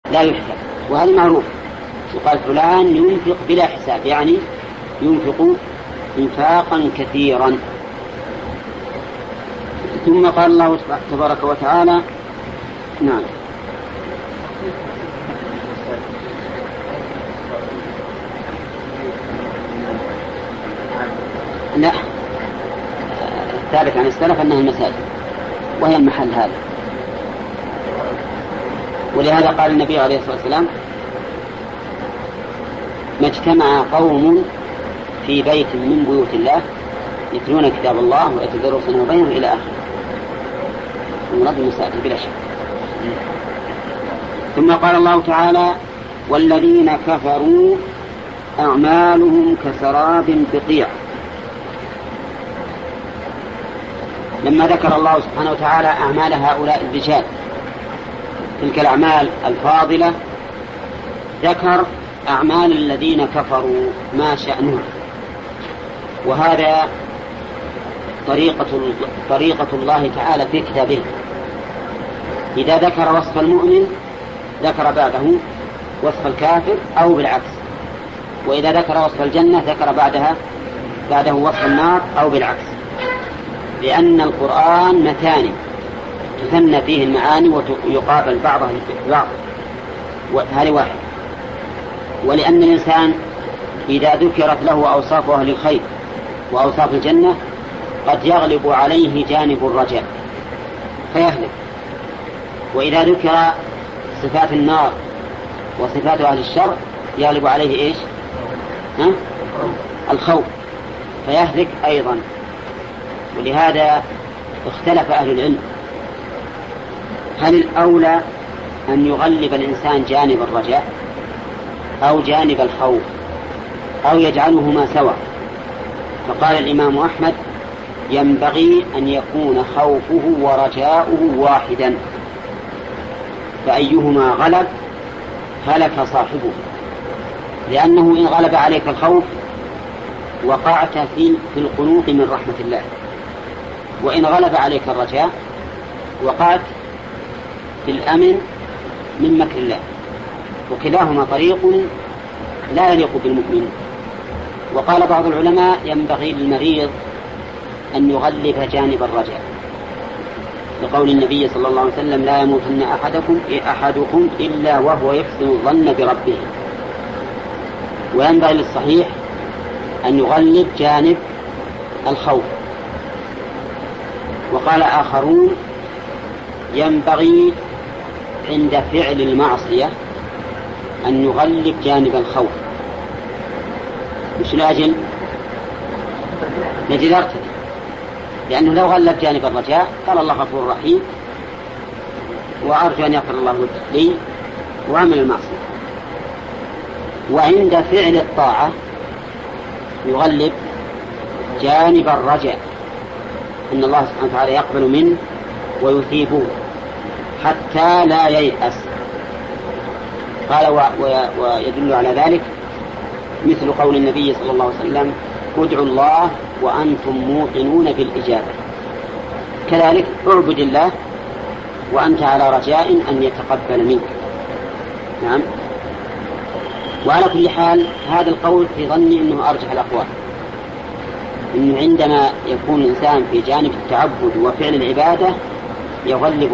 لا يحسب، وهذا معروف. يقال فلان ينفق بلا حساب، يعني ينفق انفاقا كثيرا. ثم قال الله تبارك وتعالى نعم لا، ثابت عن السلف أنها المساجد وهي المحل هذا. ولهذا قال النبي عليه الصلاة والسلام ما اجتمع قوم في بيت من بيوت الله يتلون كتاب الله ويتدرسونه بينهم إلى آخره. المراد المساجد بلا شك. ثم قال الله تعالى والذين كفروا أعمالهم كسراب بقيع. لما ذكر الله سبحانه وتعالى أعمال هؤلاء الرجال تلك الأعمال الفاضلة، ذكر أعمال الذين كفروا ما شأنها. وهذا طريقة الله تعالى في كتابه، إذا ذكر وصف المؤمن ذكر بعده وصف الكافر أو بالعكس، وإذا ذكر وصف الجنة ذكر بعده وصف النار أو بالعكس، لأن القرآن متاني تثنى فيه المعاني ويقابل بعضها ببعض، هذه واحد. ولأن الإنسان إذا ذكرت له أوصاف أهل الخير وأوصاف الجنة قد يغلب عليه جانب الرجاء فيهلك، وإذا ذكر صفات النار وصفات أهل الشر يغلب عليه إيش؟ الخوف فيهلك أيضا. ولهذا اختلف أهل العلم هل الأولى أن يغلب الإنسان جانب الرجاء أو جانب الخوف أو يجعلهما سوا. فقال الإمام أحمد ينبغي أن يكون خوفه ورجاؤه واحدا، فأيهما غلب هلك صاحبه، لأنه إن غلب عليك الخوف وقعت في القنوط من رحمة الله، وإن غلب عليك الرجاء وقعت في الأمن من مكر الله، وكلاهما طريق لا يليق بالمؤمن. وقال بعض العلماء ينبغي للمريض أن يغلب جانب الرجاء، لقول النبي صلى الله عليه وسلم لا يموتن أحدكم إلا وهو يحسن الظن بربه. وينبغي للصحيح أن يغلب جانب الخوف. وقال آخرون ينبغي عند فعل المعصية أن يغلب جانب الخوف. مش لأجل ارتدى، لأنه لو غلب جانب الرجاء قال الله غفور رحيم وأرجو أن يغفر الله لي وأعمل المعصية. وعند فعل الطاعة يغلب جانب الرجاء إن الله سبحانه وتعالى يقبل منه ويثيبه حتى لا ييأس. قال ويدل على ذلك مثل قول النبي صلى الله عليه وسلم ادعوا الله وأنتم موقنون بالإجابة. كذلك اعبد الله وأنت على رجاء أن يتقبل منك. نعم. وعلى كل حال هذا القول في ظني أنه أرجح الأقوال، إنه عندما يكون الإنسان في جانب التعبد وفعل العبادة يغلب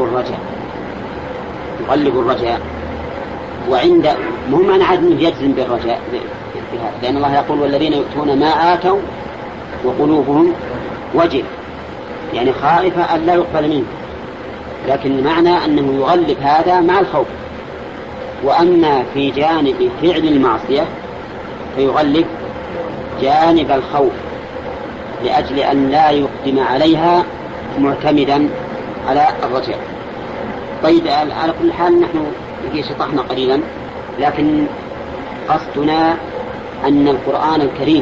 الرجاء. وعند مهم أن عدم يجزم بالرجاء في هذا، لأن الله يقول والذين يؤتون ما آتوا وقلوبهم وجل، يعني خائفة أن لا يقبل منه، لكن معنى أنه يغلب هذا مع الخوف. وأما في جانب فعل المعصية فيغلب جانب الخوف لأجل أن لا يقدم عليها معتمدا على الرجاء. طيب على كل حال نحن شطحنا قليلا، لكن قصدنا أن القرآن الكريم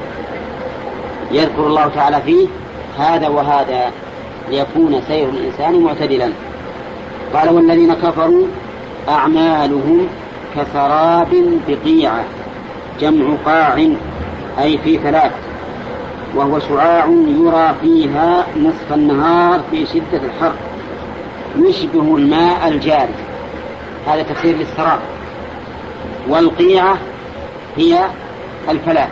يذكر الله تعالى فيه هذا وهذا ليكون سير الإنسان معتدلا. قال والذين كفروا أعمالهم كسراب بقيعة، جمع قاع أي في ثلاث، وهو شعاع يرى فيها نصف النهار في شدة الحر، يشبه الماء الجاري. هذا تفسير للسراب. والقيعة هي الفلات.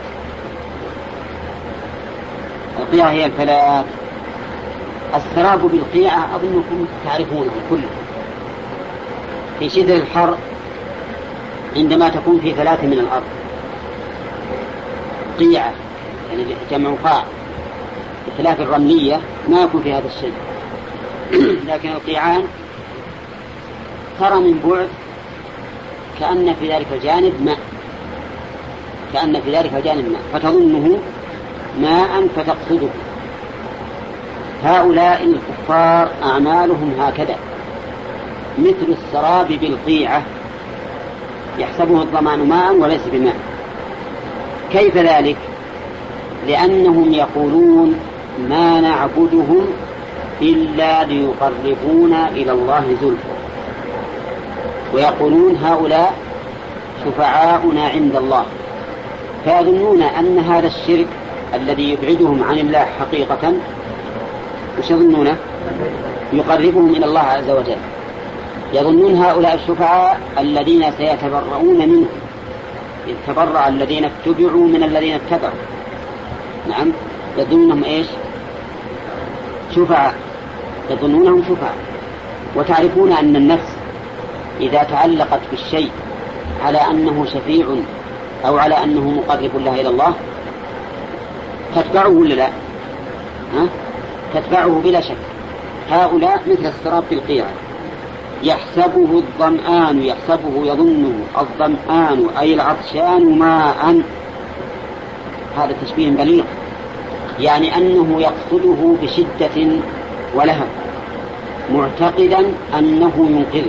القيعة هي الفلات. السراب بالقيعة أظنكم تعرفونه كله. في شدة الحر عندما تكون في فلات من الأرض قيعة، يعني جمع قاع. الفلات الرملية ما يكون في هذا الشيء، لكن القيعان ترى من بعد كأن في ذلك الجانب ماء، كأن في ذلك الجانب ماء، فتظنه ماء فتقصده. هؤلاء الكفار أعمالهم هكذا، مثل السراب بالقيعة يحسبه الظمآن ماء وليس بماء. كيف ذلك؟ لأنهم يقولون ما نعبدهم إلا ليقربونا إلى الله زلفى، ويقولون هؤلاء شفعاؤنا عند الله، فيظنون أن هذا الشرك الذي يبعدهم عن الله حقيقة وش يظنونه؟ يقربهم إلى الله عز وجل. يظنون هؤلاء الشفعاء الذين سيتبرؤون منهم، يتبرأ الذين اتبعوا من الذين اتبعوا. نعم، يظنونهم إيش؟ شفعاء، يظنونهم شفعاء. وتعرفون أن النفس إذا تعلقت بالشيء على أنه شفيع أو على أنه مقرب الله إلى الله تتبعه ولا لا؟ تتبعه بلا شك. هؤلاء مثل السراب بالقيعة، يحسبه الظمآن، يحسبه يظنه الظمآن أي العطشان ماء. هذا تشبيه بليغ، يعني أنه يقصده بشدة ولهب معتقدا أنه ينقذه.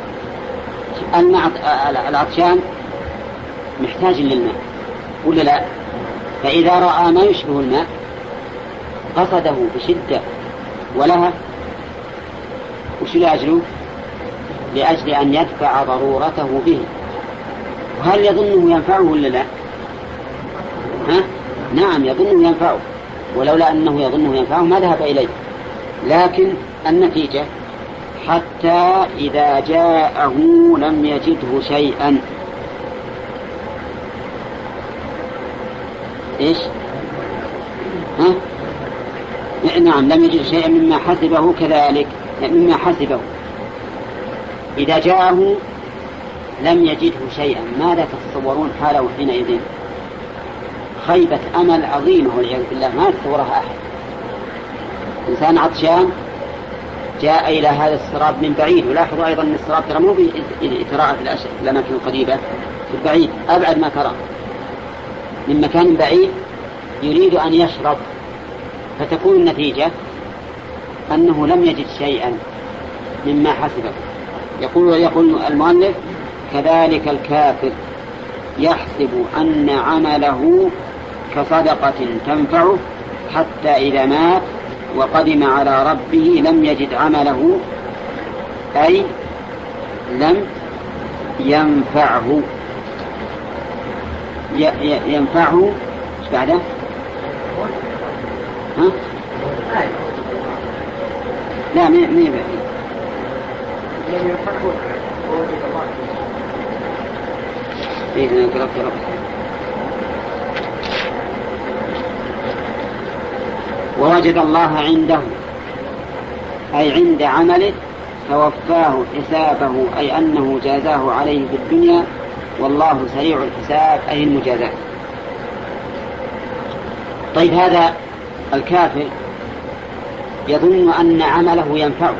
العطشان محتاج للماء ولا لا؟ فإذا رأى ما يشبه الماء قصده بشدة ولهب، وش لأجله؟ لأجل أن يدفع ضرورته به. وهل يظنه ينفعه ولا لا؟ نعم يظنه ينفعه، ولولا أنه يظنه ينفعه ما ذهب إليه. لكن النتيجة حتى إذا جاءه لم يجده شيئا. إيش؟ نعم، لم يجد شيئا مما حسبه كذلك، مما حسبه. إذا جاءه لم يجده شيئا، ماذا تتصورون حاله حينئذ؟ خيبة أمل عظيمة والعياذ بالله ما يتصورها أحد. إنسان عطشان جاء إلى هذا السراب من بعيد، ولاحظوا أيضا أن السراب ترى مو بإتراء في الأماكن القريبة، في البعيد أبعد ما ترى، من مكان بعيد يريد أن يشرب، فتكون النتيجة أنه لم يجد شيئا مما حسبه. يقول المؤلف كذلك الكافر يحسب أن عمله كصدقة تنفعه حتى إذا مات وقدم على ربه لم يجد عمله، أي لم ينفعه. ينفعه ايش بعده؟ لا مين لم ينفعه. ووجد الله عنده أي عند عمله فوفاه حسابه، أي أنه جازاه عليه في الدنيا، والله سريع الحساب أي المجازات. طيب هذا الكافر يظن أن عمله ينفعه،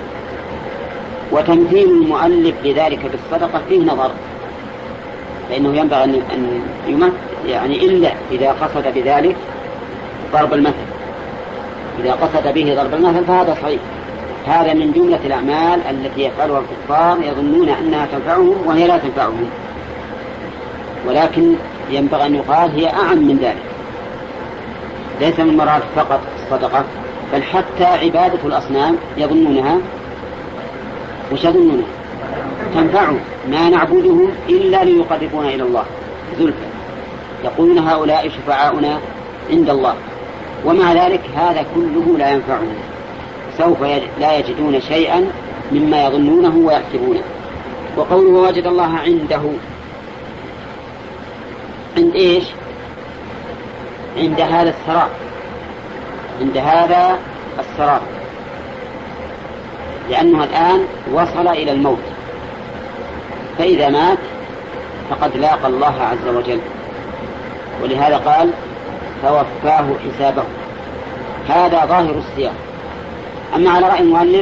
وتمثيل المؤلف لذلك بالصدقة فيه نظر، لأنه ينبغي أن يمثل، يعني إلا إذا قصد بذلك ضرب المثل. إذا قصد به ضرب المثل فهذا صحيح. هذا من جملة الأعمال التي يفعلها الكفار يظنون أنها تنفعهم وهي لا تنفعهم، ولكن ينبغي أن يقال هي أعم من ذلك. ليس من مراد فقط الصدقة، بل حتى عبادة الأصنام يظنونها وش يظنونها؟ تنفعهم. ما نعبدهم إلا ليقربونا إلى الله زلفى. يقولون هؤلاء شفعاؤنا عند الله، ومع ذلك هذا كله لا ينفعهم، سوف لا يجدون شيئا مما يظنونه ويحسبونه. وقوله وجد الله عنده، عند إيش؟ عند هذا السراب، عند هذا السراب، لأنه الآن وصل إلى الموت، فإذا مات فقد لاقى الله عز وجل، ولهذا قال فوفاه حسابه. هذا ظاهر السياق. أما على رأي المؤلف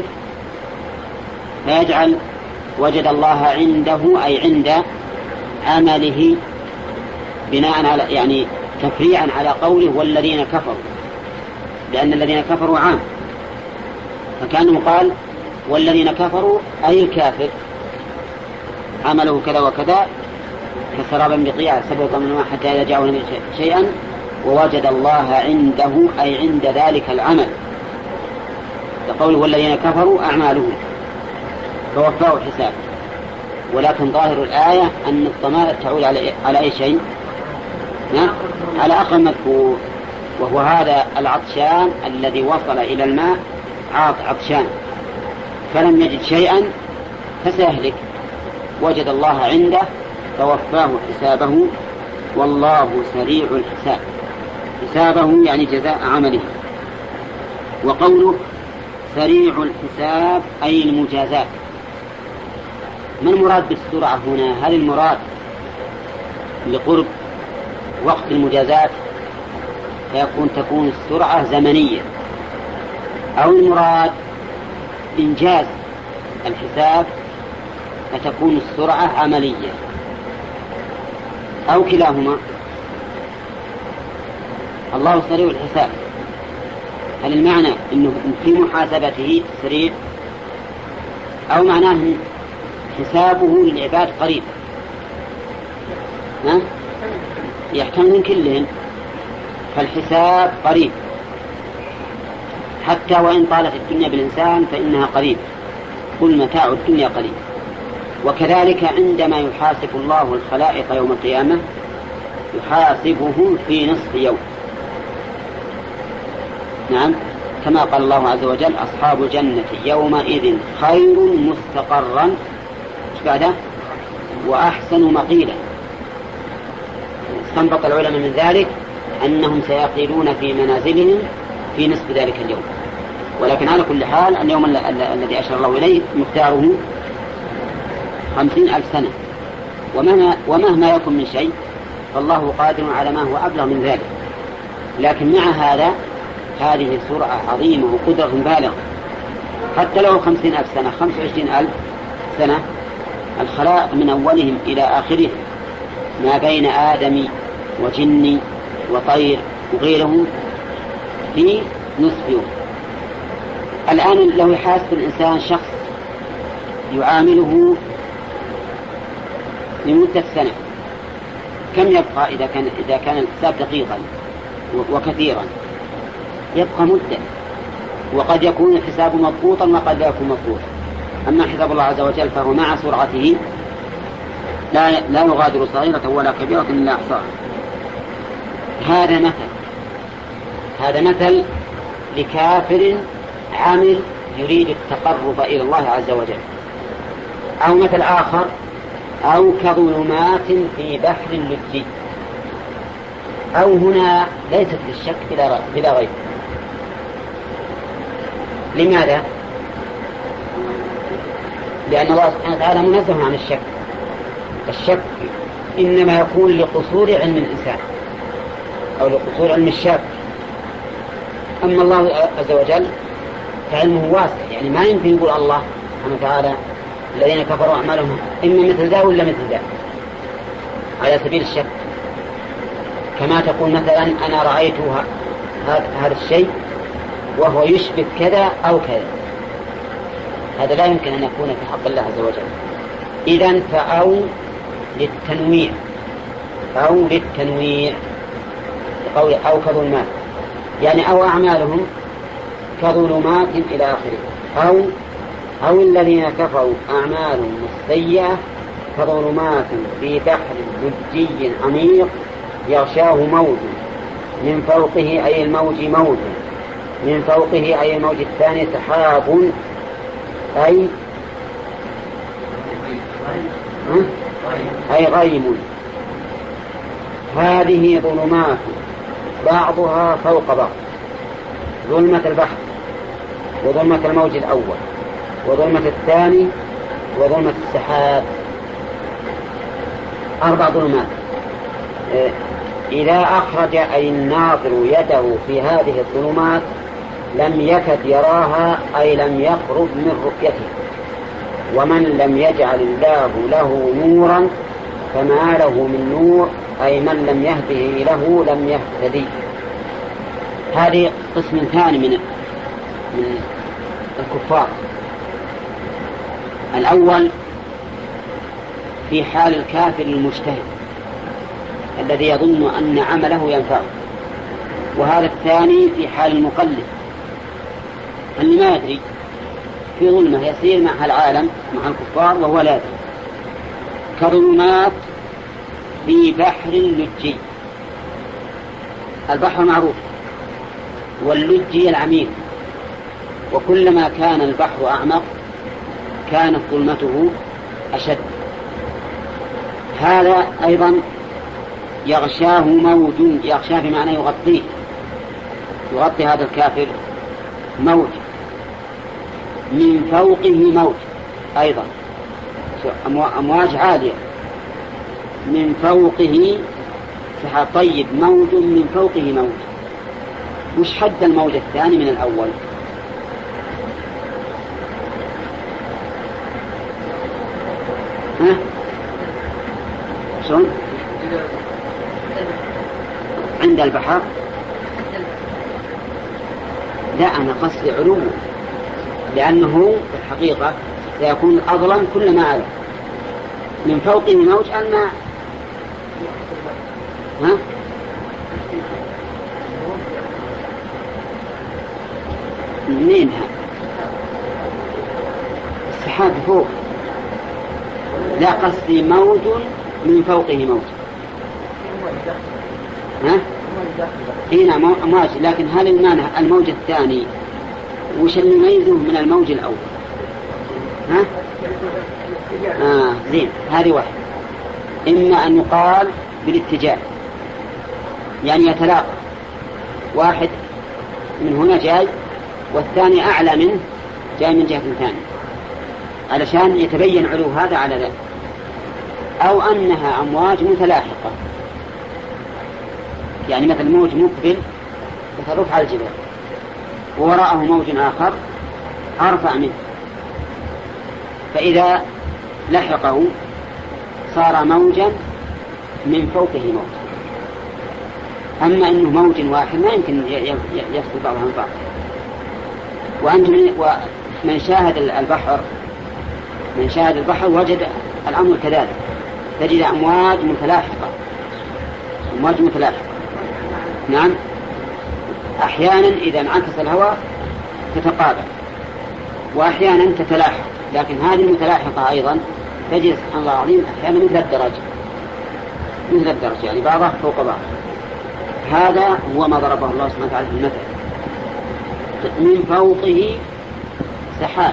فيجعل وجد الله عنده أي عند عمله، بناء على يعني تفريعا على قوله والذين كفروا، لأن الذين كفروا عام، فكانه قال والذين كفروا أي الكافر عمله كذا وكذا كسرابا بقيعة سبق من الماء حتى إذا جاءوا شيئا ووجد الله عنده أي عند ذلك العمل، لقوله والذين كفروا أعمالهم فوفاه حساب. ولكن ظاهر الآية أن الضمائر تعود على أي شيء؟ على أقل مذكور، وهو هذا العطشان الذي وصل إلى الماء عطشان فلم يجد شيئا فسيهلك، وجد الله عنده فوفاه حسابه والله سريع الحساب. حسابه يعني جزاء عمله. وقوله سريع الحساب أي المجازات. ما المراد بالسرعة هنا؟ هل المراد لقرب وقت المجازات تكون السرعة زمنية، أو المراد إنجاز الحساب فتكون السرعة عملية، أو كلاهما؟ الله سريع الحساب، هل المعنى أنه في محاسبته سريع، أو معناه حسابه للعباد قريب؟ يحتمل من كلهم، فالحساب قريب حتى وإن طالت الدنيا بالإنسان فإنها قريب، كل متاع الدنيا قريب. وكذلك عندما يحاسب الله الخلائق يوم القيامة يحاسبهم في نصف يوم. نعم، كما قال الله عز وجل أصحاب الجنة يومئذ خير مستقرا وأحسن مقيلا. استنبط العلماء من ذلك أنهم سيقيلون في منازلهم في نصف ذلك اليوم. ولكن على كل حال اليوم الذي أشار الله إليه مقداره 50,000 سنة، ومهما يكن من شيء فالله قادر على ما هو أبلغ من ذلك. لكن مع هذا هذه سرعة عظيمة وقدرة بالغة، حتى لو 50,000 سنة 25,000 سنة الخلائق من أولهم إلى آخرهم ما بين آدم وجن وطير وغيرهم في نصف يوم. الآن لو يحاسب الإنسان شخص يعامله لمدة سنة كم يبقى إذا كان الحساب دقيقا وكثيرا؟ يبقى مدة، وقد يكون الحساب مضبوطا وقد لا يكون مضبوطا. أما حساب الله عز وجل فهو مع سرعته لا يغادر صغيرة ولا كبيرة إلا أحصاها. هذا مثل لكافر عامل يريد التقرب إلى الله عز وجل. أو مثل آخر أو كظلمات في بحر لجي. أو هنا ليست للشك بلا ريب. لماذا؟ لأن الله سبحانه وتعالى منزه عن الشك. الشك إنما يكون لقصور علم الإنسان أو لقصور علم الشاب. أما الله عز وجل فعلمه واسع، يعني ما يمكن يقول الله سبحانه وتعالى الذين كفروا أعمالهم إما مثل ذا ولا مثل ذا على سبيل الشك. كما تقول مثلا أنا رأيت هذا الشيء وهو يشبه كذا أو كذا، هذا لا يمكن أن يكون في حق الله عز وجل. إذن فأو للتنويع بقول أو كظلمات، يعني أو أعمالهم كظلمات إلى آخره. أو الذين كفروا أعمالهم السيئة كظلمات في بحر لجي عميق يغشاه موج من فوقه أي الموج موج من فوقه أي الموج الثاني سحاب أي أي غيم. هذه ظلمات بعضها فوق بعض، ظلمة البحر وظلمة الموج الأول وظلمة الثاني وظلمة السحاب، 4 ظلمات. إذا أخرج أي الناظر يده في هذه الظلمات لم يكد يراها، أي لم يقرب من رؤيته. ومن لم يجعل الله له نورا فما له من نور، أي من لم يهده له لم يهتدي. هذه قسم ثاني من الكفار. الأول في حال الكافر المجتهد الذي يظن أن عمله ينفعه، وهذا الثاني في حال المقلد اللي ما يدري، في ظلمة يسير مع العالم مع الكفار وهو لا يدري، كظلمات في بحر لجي. البحر معروف، واللجي العميق، وكلما كان البحر أعمق كانت ظلمته أشد. هذا أيضا يغشاه موج، يغشاه بمعنى يغطيه، يغطي هذا الكافر موج، من فوقه موج أيضا، أمواج عالية من فوقه سحاب. طيب، موج من فوقه موج، وش حد الموج الثاني من الأول؟ ها؟ شون؟ عند البحر؟ لا، أنا قصدي علو، لأنه في الحقيقة سيكون أظلم كل ما على. من فوقه موج أن ها؟ منينها؟ السحاب فوق. لا، قصدي موج من فوقه موج. ها؟ هنا أمواج، لكن هل الموج الثاني وش اللي يميزه من الموج الأول؟ ها؟ زين، هذه واحد. إما أن يقال بالاتجاه، يعني يتلاقى، واحد من هنا جاي والثاني أعلى منه جاي من جهة ثانية، علشان يتبين علو هذا على ذلك. أو أنها أمواج متلاحقة، يعني مثل موج مقبل مثل رفع الجبال ووراءه موج آخر أرفع منه، فإذا لحقه صار موجا من فوقه موج. أما أنه موج واحد ما يمكن يفصل بعضها عن بعض. ومن شاهد البحر، من شاهد البحر وجد الأمر كذلك، تجد أمواج متلاحقة، أمواج متلاحقة. نعم، أحيانا إذا انعكس الهواء تتقابل، وأحيانا تتلاحق، لكن هذه المتلاحقة أيضا تجد سبحان الله العظيم أحيانا مثل الدرجة، يعني بعضها فوق بعض. هذا هو ما ضربه الله سبحانه وتعالى في المثل، من فوقه سحاب.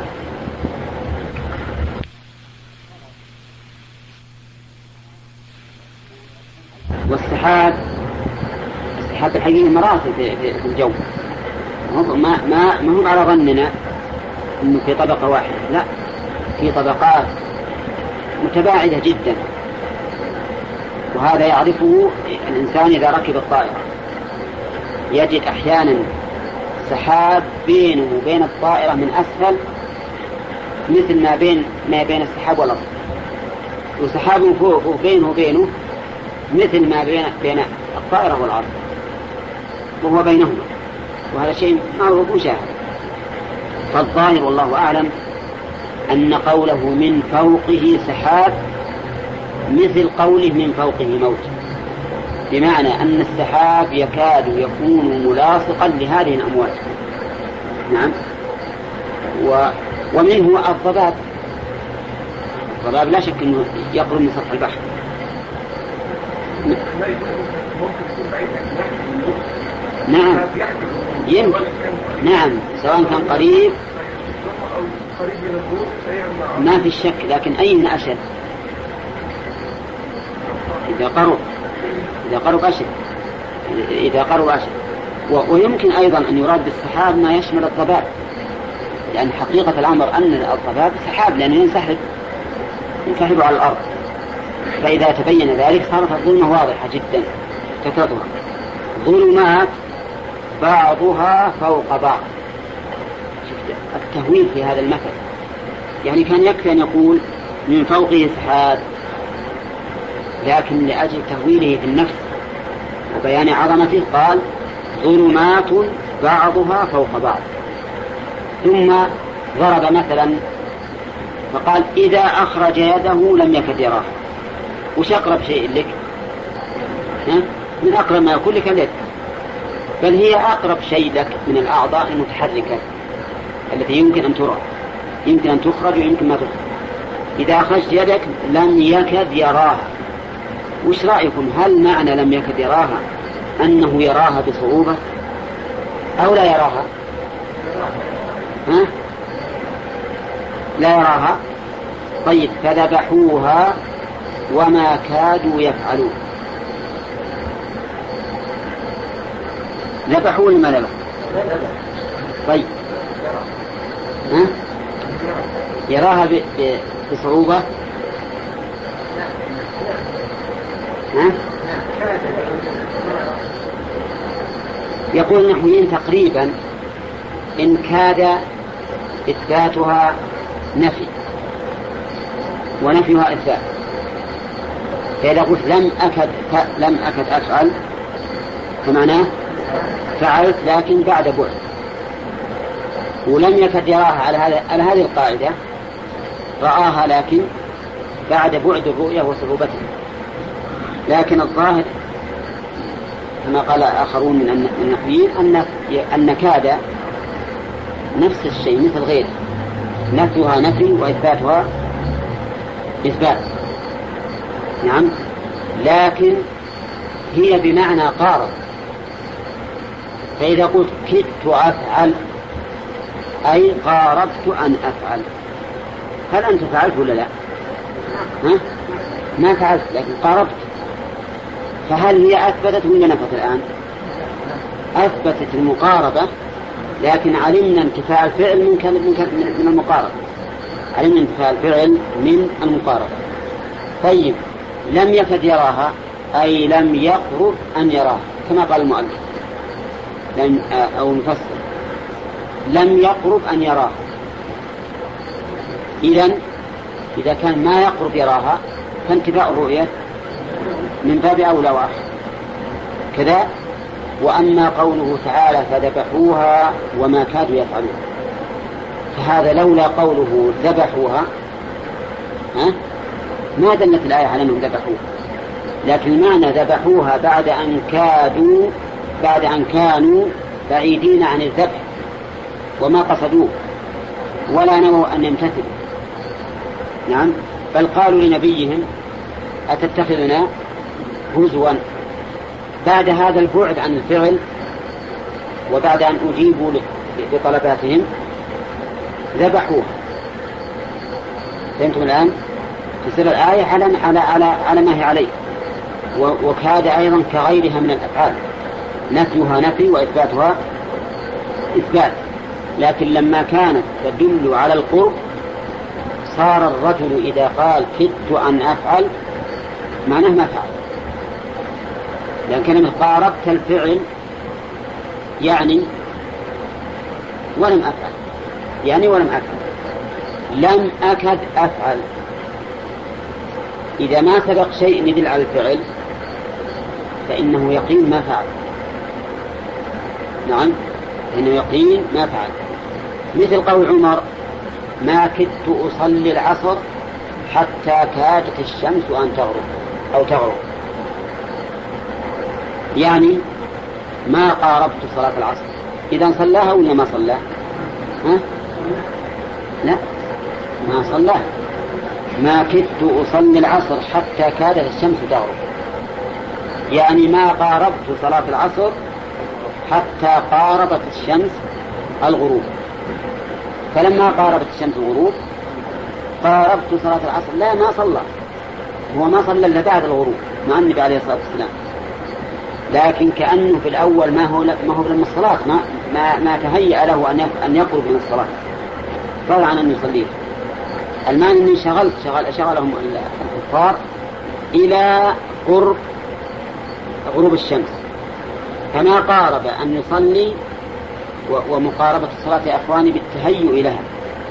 والسحاب الحقيقي مراتب في الجو، ما هو على ظننا انه في طبقة واحدة، لا، في طبقات متباعدة جدا. وهذا يعرفه الإنسان إذا ركب الطائرة، يجد أحيانا سحاب بينه وبين الطائرة من أسفل مثل ما بين السحاب والأرض، وسحاب فوقه بينه وبينه مثل ما بين الطائرة والأرض، وهو بينهما، وهذا شيء معروف مشاهد. فالظاهر والله أعلم أن قوله من فوقه سحاب مثل قوله من فوقه موج، بمعنى أن السحاب يكاد يكون ملاصقا لهذه الأمواج. نعم. ومنه الضباب لا شك أنه يقرب من سطح البحر. نعم، يمكن، نعم، سواء كان قريب ما في شك، لكن أين أشد؟ إذا قرب أشد. إذا قرب أشد. ويمكن أيضا أن يراد بالسحاب ما يشمل الضباب، لأن حقيقة الأمر أن الضباب سحاب لأنه ينسحب على الأرض. فإذا تبين ذلك صارت الظلمة واضحة جدا كثرتها. ظلمات بعضها فوق بعض. شفت التهويل في هذا المثل، يعني كان يكفي أن يقول من فوقه سحاب، لكن لأجل تهويله في النفس وبيان عظمته قال ظلمات بعضها فوق بعض. ثم ضرب مثلا فقال إذا أخرج يده لم يكد يراه. وش أقرب شيء لك؟ من أقرب ما يكون لك اليد، بل هي أقرب شيء لك من الأعضاء المتحركة التي يمكن أن ترى، يمكن أن تخرج ويمكن ما تخرج. إذا أخرجت يدك لم يكد يراها. وش رأيكم؟ هل معنى لم يكد يراها أنه يراها بصعوبة أو لا يراها؟ لا يراها. طيب فذبحوها وما كادوا يفعلون. ذبحوا ولا ما ذبحوا؟ طيب يراها بصعوبة؟ يقول النحويين تقريبا إن كاد إثباتها نفي ونفيها إثبات. فإذا قلت لم أكد أفعل فمعناه فعلت لكن بعد بعد، ولم يكد يراها على هذه القاعدة رآها لكن بعد بعد الرؤية وصعوبتها. لكن الظاهر كما قال آخرون من النحويين أن كاد نفس الشيء مثل غيره، نفيها نفي وإثباتها إثبات. نعم، لكن هي بمعنى قارب. فإذا قلت كدت أفعل أي قاربت أن أفعل، هل أنت فعلت ولا لا؟ ما فعلت لكن قاربت. فهل هي أثبتت ولا نفت الآن؟ أثبتت المقاربة، لكن علمنا انتفاء الفعل من المقاربة. علمنا انتفاء الفعل من المقاربة. طيب لم يكد يراها أي لم يقرب أن يراها، كما قال المؤلف أو المفسر لم يقرب أن يراها. إذا كان ما يقرب يراها فانتفاء الرؤية من باب أولى وأحسن كذا. وأما قوله تعالى فذبحوها وما كادوا يفعلون، فهذا لولا قوله ذبحوها ما دلت الآية على أنهم ذبحوها، لكن معنى ذبحوها بعد أن كانوا بعيدين عن الذبح وما قصدوه ولا نووا أن يمتثلوا. نعم، بل قالوا لنبيهم أتتخذنا هزوا. بعد هذا البعد عن الفعل وبعد أن أجيبوا بطلباتهم ذبحوها. فهمتم الآن؟ تصير الآية على ما هي عليه. وكاد أيضا كغيرها من الأفعال، نفيها نفي وإثباتها إثبات. لكن لما كانت تدل على القرب صار الرجل إذا قال كدت أن أفعل معناه ما فعل، لأن كلمة قاربت الفعل يعني ولم أفعل، يعني ولم أفعل. لم أكد أفعل إذا ما سبق شيء يدل على الفعل فإنه يقين ما فعل. نعم، إنه يقين ما فعل. مثل قول عمر ما كدت أصلي العصر حتى كادت الشمس أن تغرب أو تغرب، يعني ما قاربت صلاة العصر. إذا صلاها ولا ما صلاها؟ لا، ما صلاها. ما كدت أصلي العصر حتى كادت الشمس تغرب، يعني ما قاربت صلاة العصر حتى قاربت الشمس الغروب. فلما قاربت الشمس الغروب قاربت صلاة العصر. لا، ما صلى، هو ما صلى إلا بعد الغروب، مع النبي عليه الصلاة والسلام، لكن كأنه في الأول ما هو من الصلاة، ما تهيأ له أن يقرب من الصلاة فضلا عن أن يصليه. المعنى أني شغلهم الكفار إلى قرب غروب الشمس، فما قارب أن يصلي ومقاربة الصلاة يا أخواني بالتهيؤ لها.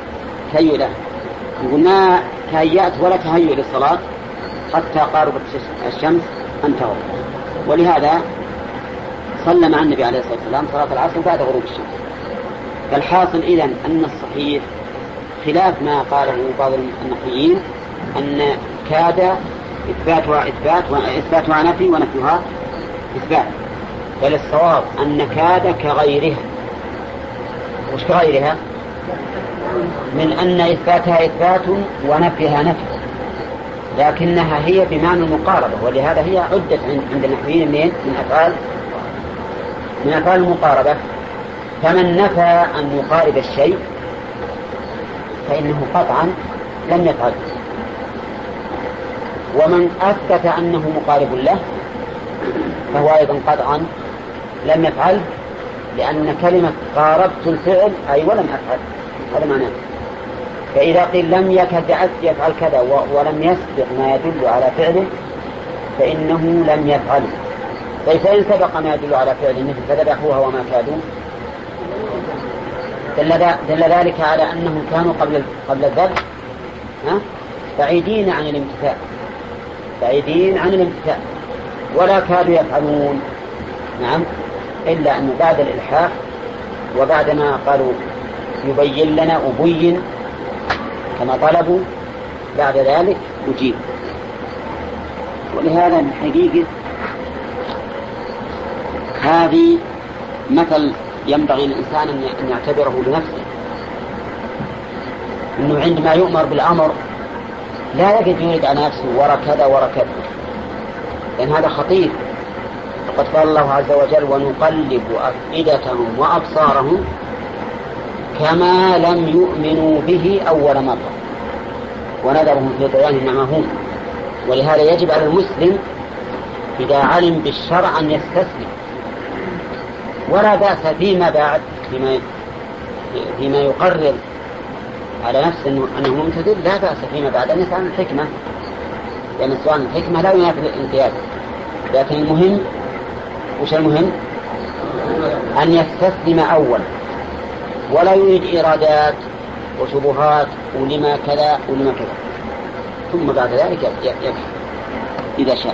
يقول ما تهيأت ولا تهيؤ للصلاة حتى قاربت الشمس أن تغرب. ولهذا صلى مع النبي عليه الصلاة والسلام صلاة العصر بعد غروب الشمس. فالحاصل إذن أن الصحيح خلاف ما قاله بعض النحويين أن كاد إثباتها نفي ونفيها إثبات، بل الصواب أن كاد كغيرها. وش كغيرها؟ من أن إثباتها إثبات ونفيها نفي، لكنها هي بمعنى المقاربة، ولهذا هي عدت عند النحويين من أفعال المقاربة. فمن نفى أن يقارب الشيء فإنه قطعا لم يفعل، ومن أثبت أنه مقارب له فهو أيضا قطعا لم يفعل، لأن كلمة قاربت الفعل أي ولم أفعل هذا معناه. فإذا قيل لم يكد يفعل كذا ولم يسبق ما يدل على فعله فإنه لم يفعل. طيب فإن سبق ما يدل على فعله مثل فذبحوها وما كادوا دل ذلك على أنهم كانوا قبل الذبح بعيدين عن الامتثال ولا كادوا يفعلون. نعم، إلا أنه بعد الإلحاق وبعدما قالوا يبين لنا أبين كما طلبوا بعد ذلك أجيب. ولهذا من حقيقة هذه مثل ينبغي الإنسان أن يعتبره بنفسه، أنه عندما يؤمر بالأمر لا يجد يريد على نفسه ورا كذا، لأن هذا خطير. فقد قال الله عز وجل ونقلب أفئدتهم وأبصارهم كما لم يؤمنوا به أول مرة ونذرهم في طغيانهم يعمهون. ولهذا يجب على المسلم إذا علم بالشرع أن يستسلم، ولا بأس فيما بعد فيما يقرر على نفسه أنه ممتثل، لا بأس فيما بعد أن يسأل الحكمة، لأن سؤال الحكمة لا ينافي الامتياز. لكن المهم وش المهم؟ أن يستسلم أولا ولا يريد إيرادات وشبهات ولما كذا ثم بعد ذلك يفعل إذا شاء.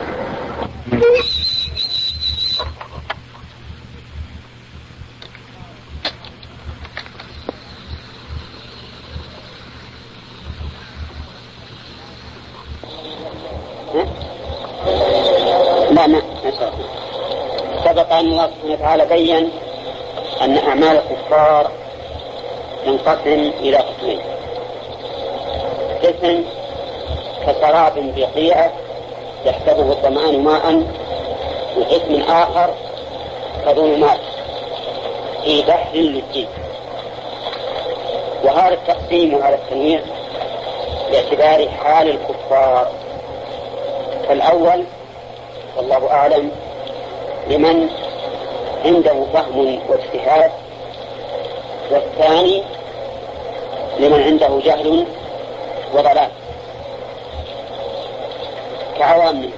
لا سبق أن الله سبحانه وتعالى بين أن أعمال الكفار تنقسم إلى قسمين: قسم كسراب بقيع يحسبه الظمآن ماء، وقسم آخر كظلمات في بحر للجيد. وهذا التقسيم وهذا التنويع باعتبار حال الكفار. فالأول والله أعلم لمن عنده فهم واجتهاد، والثاني لمن عنده جهل وضلال كعوام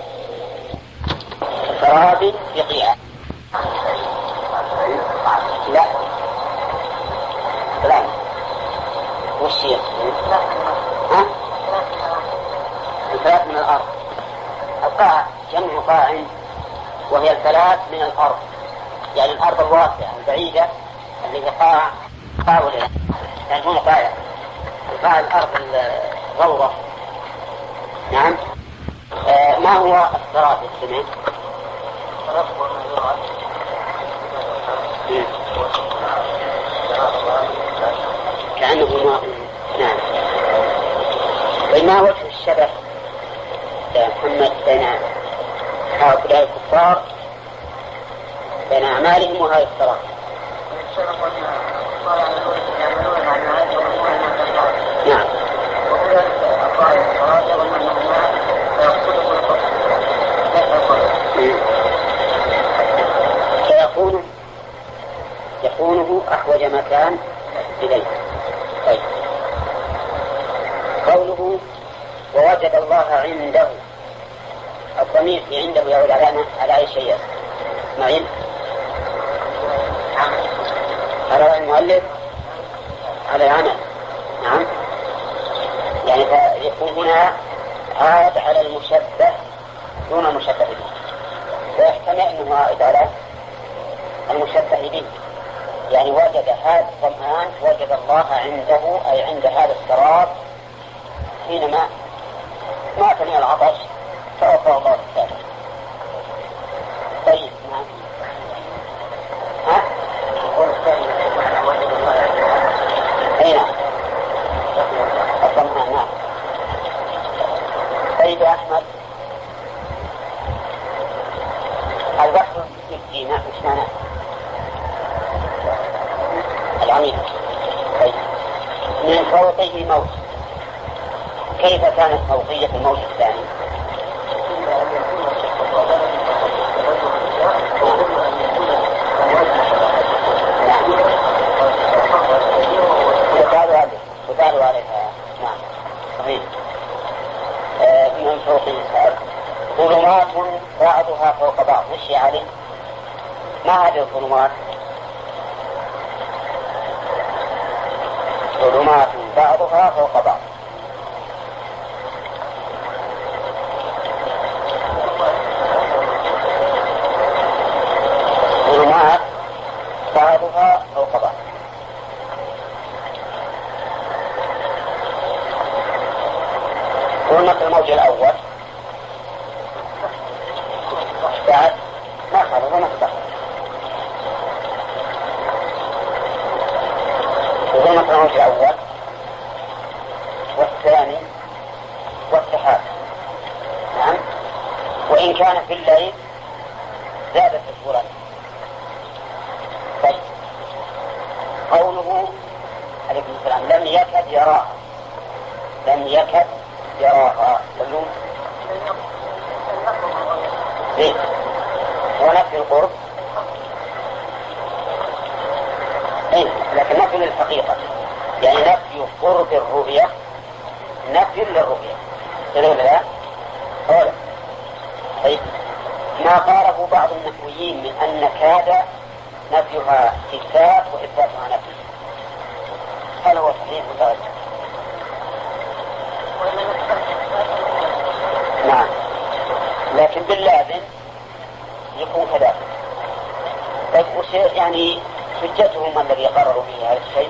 سراب بقيع. لا والشيخ الفلات من الأرض. القاع جمع قاع وهي الفلات من الأرض، يعني الأرض الواسعة البعيدة اللي قاع ولا يعني هو قاع الأرض الغوضة. نعم. ما هو السراب السمين؟ كأنه ماء. نعم. وما وجه الشبه يا محمد بين هؤلاء الكفار بين أعمالهم وهذا السراب؟ نعم. عنده، الضمير في عنده يعود على أي شيء معين؟ على المؤلف، على العمل. نعم، يعني فيكون هنا عاد على المشبه دون المشبه به، ويحتمل أنه عائد على المشبه به، يعني وجد هذا الظمآن، وجد الله عنده أي عند هذا السراب حينما مات من العطش فوفى الله الثالث. طيب نعم. ها؟ أين الظمآن؟ نعم. طيب يا أحمد، البحر يبكي ماء مش معناه العميق. طيب، من فوقه موت، كيف كانت فوقية الموت الثاني؟ يقال عليها. نعم صحيح. من فوقه ظلمات بعضها فوق بعض. مشي عليه. ما هذه الظلمات؟ ظلمات بعضها فوق بعض. ظلمات بعضها فوق بعض. ظلمة الموج الأول بعد ما خرج ظلمة البحر. ظلمة الموج الأول والثاني والسحاب. نعم، وإن كان في الليل زادت الظلم. طيب، قوله عليكم السلام لم يكد يراها، لم يكد يراها كلهم ليه؟ ونفي القرب إيه؟ لكن نفي للحقيقة، يعني نفي قرب الرؤية نفي للرؤية. تقول لا أولا. طيب، ما قاله بعض النحويين من أن كاد نفيها إثبات وإثباتها نفي، هل هو صحيح متوجه؟ نعم، لكن باللازم يكون كذلك. طيب، يعني حجتهم الذي قرروا به هذا الشيء؟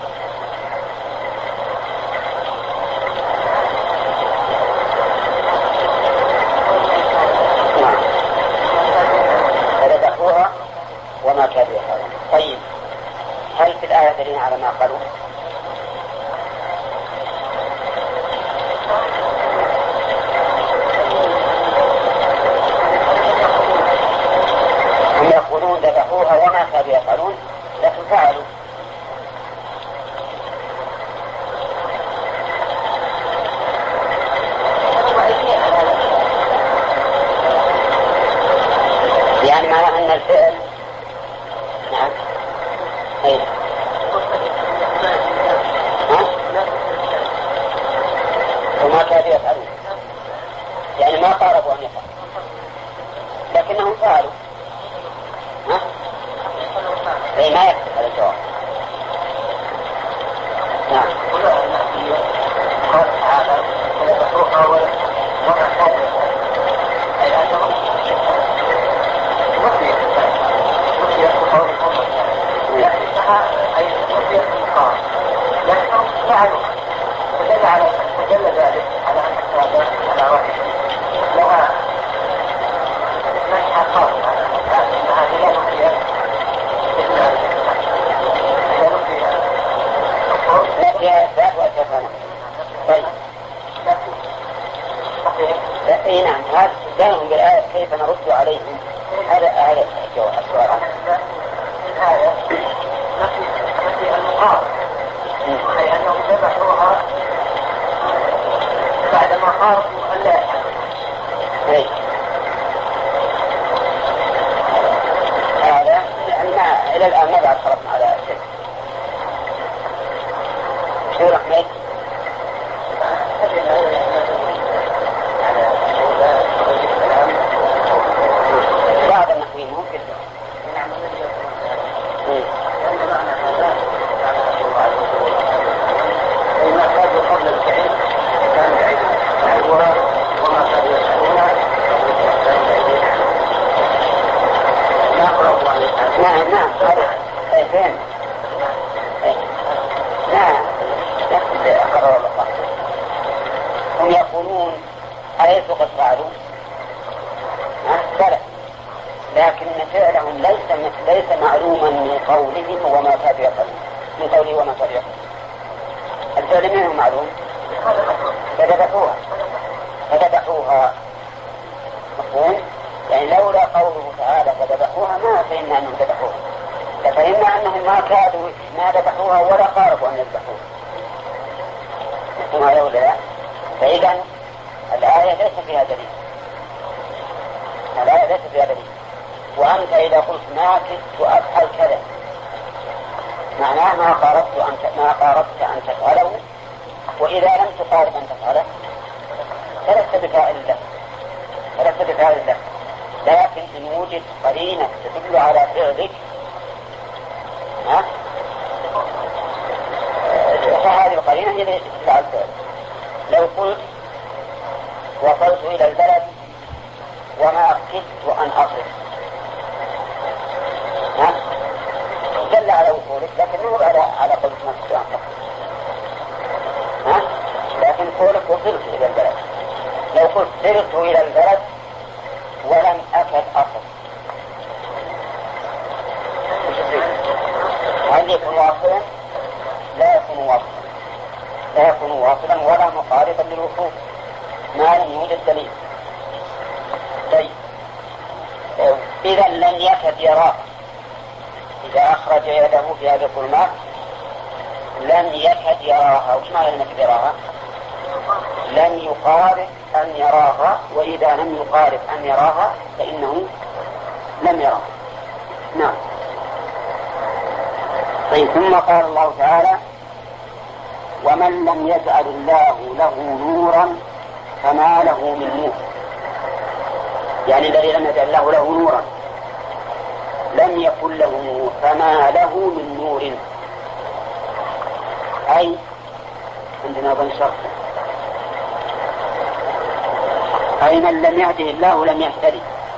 نعم، فذبحوها وما كادوا يفعلون. طيب، هل في الآية دليل على ما قالوا؟ هم يقولون ذبحوها وما كادوا يفعلون، لكن فعلوا. يعني معنى أن الفعل نعم أيه. وما كادوا يفعلون يعني ما قاربوا أن يفعلوا لكنهم فعلوا. أي ما يكتب هذا الجواب. نعم. قال تعالى فذبحوها وما كادوا يفعلون، أي أنهم وفيت بقول الأمة لكنها أي وفيت المقام، لكنهم فعلوا. فدل ذلك على أن الكتابات على رأي لها منحى خاصة، لكنها لا نفيت إلا ذات وأسفنا. طيب، إيه نعم، هذا استدلالهم بالآية كيف نرد عليهم. هذا السؤال عنه. الآية نفي المقام، أي أنهم ذبحوها بعدما خافوا ألا يحملوا. هذا يعني إلى الآن ما بعد خلصنا على شيء. شو رحمة؟ ليس معلوما من قولهم وما كاد يفعل، من قوله وما كاد يفعل. الفعل منه معلوم، فذبحوها مفهوم؟ يعني لولا قوله تعالى فذبحوها ما فهمنا أنهم ذبحوها، لفهمنا أنهم ما ذبحوها ولا قاربوا أن يذبحوها. مفهوم هذا ولا لا؟ فإذا الآية ليس فيها دليل، الآية ليس فيها دليل. وأنت إذا قلت ما كدت أفعل كذا معناه ما قاربت أن تفعله، وإذا لم تقارب أن تفعله فلست بفاعل له. لكن إن وجد قرينة تدل على فعلك فهذه القرينة هي التي تدل على الفعل. لو قلت وصلت إلى البلد وما كدت أن أصل دل على وصولك، لكن مو على قولك ما كدت أن أصل. لكن قولك وصلت إلى البلد. لو قلت سرت إلى البلد ولم أكد أصل هل يكون واصلا؟ لا يكون واصلا ولا مقاربا للوصول ما لم يوجد دليل. طيب إذا لم يكد يراه، إذا أخرج يده في هذه الظلمات لم يكد يراها. وش معنى لم يكد يراها؟ لم يقارب أن يراها، وإذا لم يقارب أن يراها فإنه لم يراها. نعم. طيب ثم قال الله تعالى ومن لم يجعل الله له نورا فما له من نور. يعني الذي لم يجعل الله له نورا لم يكن له نور فما له من نور، أي عندنا بنشر أي من لم يهده الله لم يهتدي.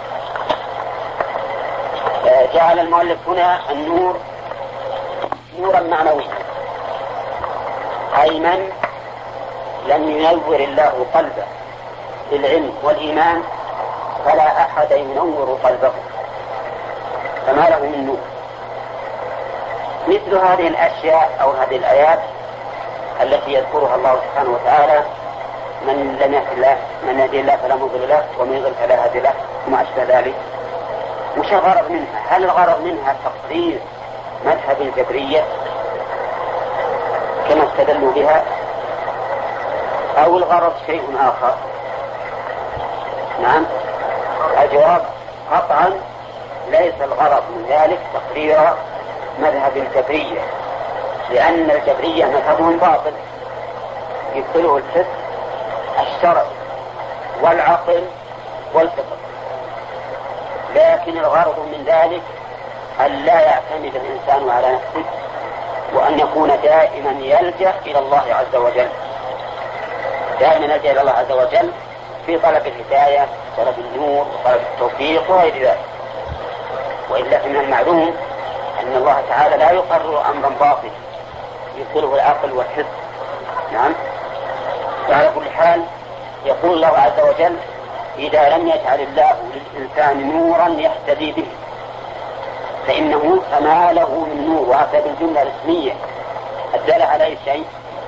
جعل المؤلف هنا النور نورا معنويا، أي من لم ينور الله قلبه بالعلم والإيمان فلا أحد ينور قلبه فما له من نور. مثل هذه الأشياء أو هذه الآيات التي يذكرها الله سبحانه وتعالى من لم يهد الله من يهدي الله فلا مضل له ومن يضلل فلا هادي له وما أشبه ذلك. وش الغرض منها؟ هل الغرض منها تقرير مذهب الجبرية كما استدلوا بها، أو الغرض شيء آخر؟ نعم، الجواب قطعا ليس الغرض من ذلك تقرير مذهب الجبرية، لأن الجبرية مذهبهم باطل يبطله الحس الشرع والعقل والفطر. لكن الغرض من ذلك أن لا يعتمد الإنسان على نفسه، وأن يكون دائما يلجأ إلى الله عز وجل، دائما يلجأ إلى الله عز وجل في طلب الهداية، طلب النور، طلب التوفيق وغير ذلك. وإلا فمن المعلوم أن الله تعالى لا يقرر أمرا باطلا يبطله العقل والحس. نعم. وعلى كل حال يقول الله عز وجل إذا لم يجعل الله للإنسان نورا يهتدي به فإنه فما له من نور. وهذا بالجملة الاسمية الدالة على أي شيء؟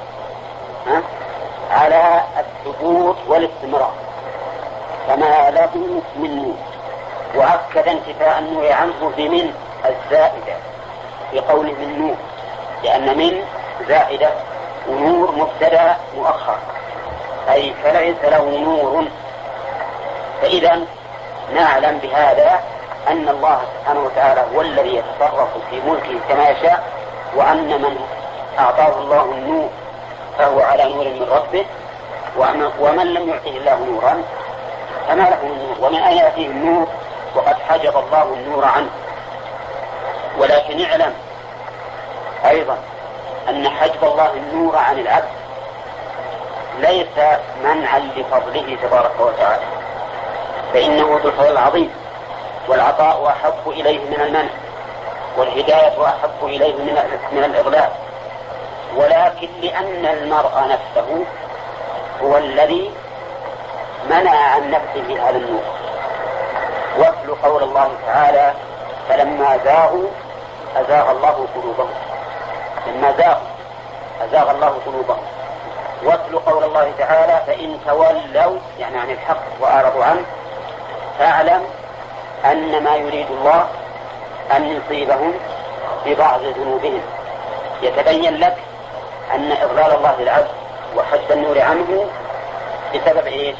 على الثبوت والاستمرار. فما له من نور. وأكد انتفاء النور عنه بمن الزائدة بقوله من نور، لأن من زائدة ونور مبتدأ مؤخر، أي فليس له نور. فإذا نعلم بهذا أن الله سبحانه وتعالى هو الذي يتصرف في ملكه كما يشاء، وأن من أعطاه الله النور فهو على نور من ربه، ومن لم يعطيه الله نورا فما له من نور. ومن أين يأتيه النور وقد حجب الله النور عنه؟ ولكن اعلم أيضا أن حجب الله النور عن العبد ليس منعا لفضله تبارك وتعالى، فإنه ذو الفضل العظيم، والعطاء أحب إليه من المنع، والهداية أحب إليه من الإضلال. ولكن لأن المرء نفسه هو الذي منع عن نفسه هذا النور. واتل قول الله تعالى فلما زاغوا أزاغ الله قلوبهم. لما زاغوا أزاغ الله قلوبهم. واتل قول الله تعالى فإن تولوا يعني عن الحق وأعرضوا عنه فاعلم أن ما يريد الله أن يصيبهم ببعض ذنوبهم. يتبين لك أن إضلال الله للعبد وحجب النور عنه بسبب إيش؟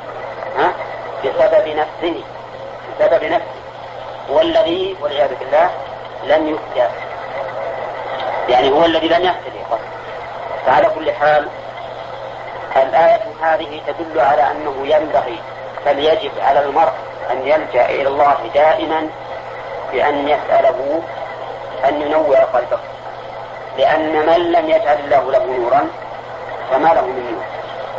بسبب نفسه. بسبب نفسه هو الذي والعياذ بالله لم يهتدي، يعني هو الذي لم يهتدي. فعلى كل حال الآية هذه تدل على أنه ينبغي بل يجب على المرء أن يلجأ إلى الله دائما بأن يسأله أن ينور قلبه، لأن من لم يجعل الله له نورا فما له من نور.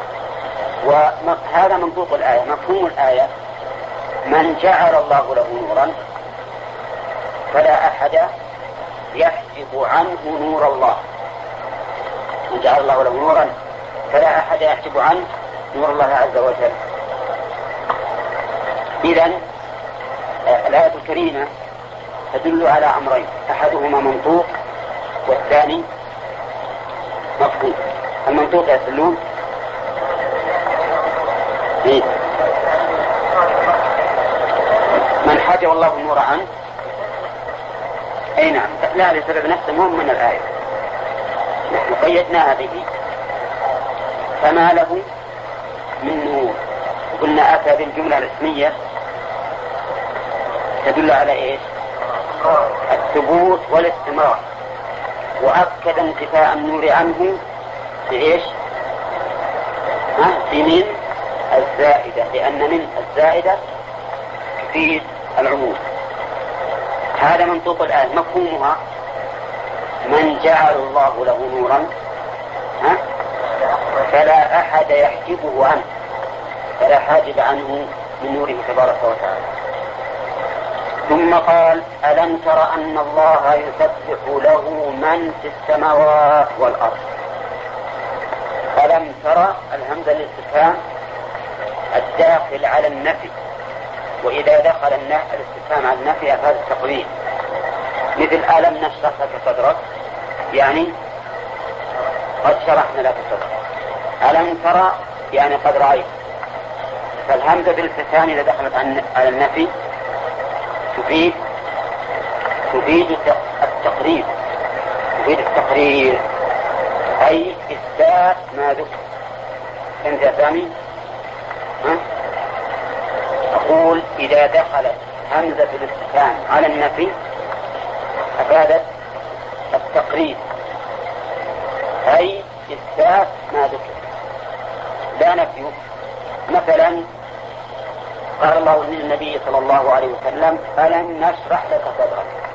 وهذا منطوق الآية. مفهوم الآية من جعل الله له نورا فلا أحد يحجب عنه نور الله. من جعل الله له نورا فلا أحد يحجب عنه نور الله عز وجل. إذن الآية الكريمة تدل على أمرين، أحدهما منطوق والثاني مفهوم. المنطوق يسلون من حجب الله النور عنه، أي نعم، لا لسبب نفسه مهم من الآية نحن قيدناها به، فما له من نور. قلنا أتى بالجملة الاسمية تدل على إيش؟ الثبوت والاستمرار، وأكد انتفاء النور عنه بإيش؟ بمن الزائدة، لأن من الزائدة تفيد العموم. هذا منطوق الآية. مفهومها من جعل الله له نورا فلا أحد يحجبه عنه، فلا حاجب عنه من نوره تبارك وتعالى. ثم قال ألم تر أن الله يسبح له من في السماوات والأرض. ألم ترى الهمزة للاستفهام الداخل على النفي، وإذا دخل الاستفهام على النفي أفاد التقرير، مثل ألم نشرح لك صدرك، يعني قد شرحنا لك صدرك. ألم ترى يعني قد رأيت. فالهمزة بالاستفهام إذا دخلت على النفي تفيد التقرير، تفيد التقرير أي إثبات ما ذكر. فهمت يا سامي؟ أقول إذا دخلت همزة الاستفهام على النفي أفادت التقرير أي إثبات ما ذكر لا نفي. مثلا قال الله للنبي صلى الله عليه وسلم ألم نشرح لك صدرك،